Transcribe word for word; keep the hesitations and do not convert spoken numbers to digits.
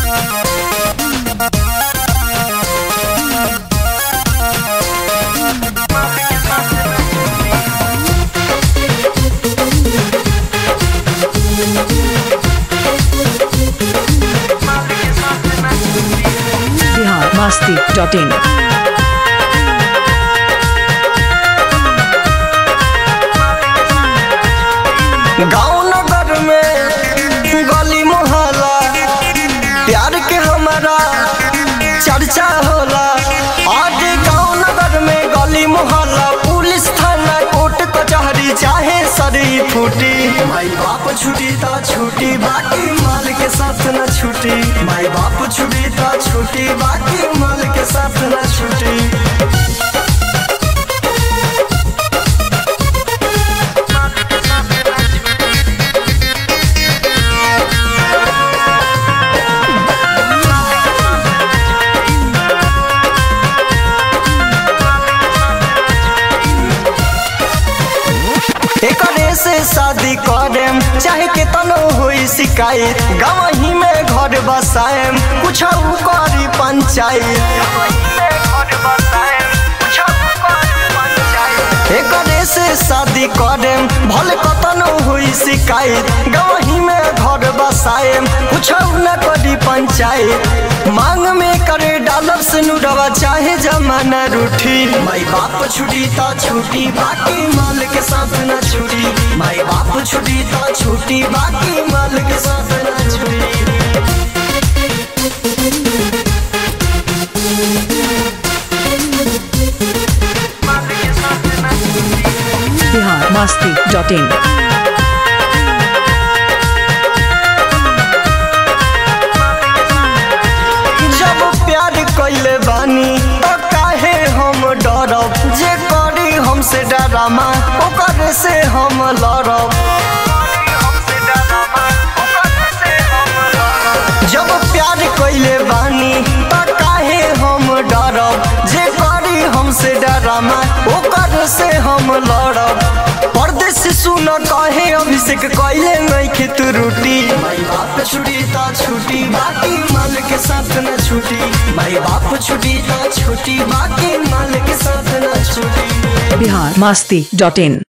Bihar Masti dot इन। गाँव नगर में गली मोहल्ला प्यार के हमारा चर्चा होला। आज गाँव नगर में गली मोहल्ला पुलिस थाना कोर्ट कचहरी चाहे सरी फूटी। माई बाप छुटी ता छुटी बाकी माल के साथ न छुटी। माई बाप छुटी ता छुटी बाकी माल के साथ न छुटी। एकरे से शादी करेम चाहे केतनो होई शिकायत। गाँव में घर बसाएम कुछ करी पंचायत। एकरे से शादी करेम भले कतनो होई शिकायत। गाँव में घर बसाएम कुछ न करी पंचायत। मांग में करे डालब से नुरवा चाहे जमाना रूठी। माई बाप छुटी ता छुटी बाकी माल के साथ न छुटी। माई बाप छुटी ता छुटी बाकी माल के साथ न छुटी। Bihar Masti dot in. जब प्यार कैले बानी तो काहे हम डरब। जे करी हमसे डरामा ओकर से हम लड़ब। जब प्यार कैले बानी तो काहे हम डरब। जे करी हमसे डरामा ओकर से हम लड़ब। परदेसी सुन कहे अभिषेक कैले नहीं खेत रूटी। माई बाप छुटी ता छुटी बाकी माल के साथ न छुटी। माई बाप छुटी ता छुटी बाकी माल के साथ न छुटी। बिहार मस्ती डॉट इन।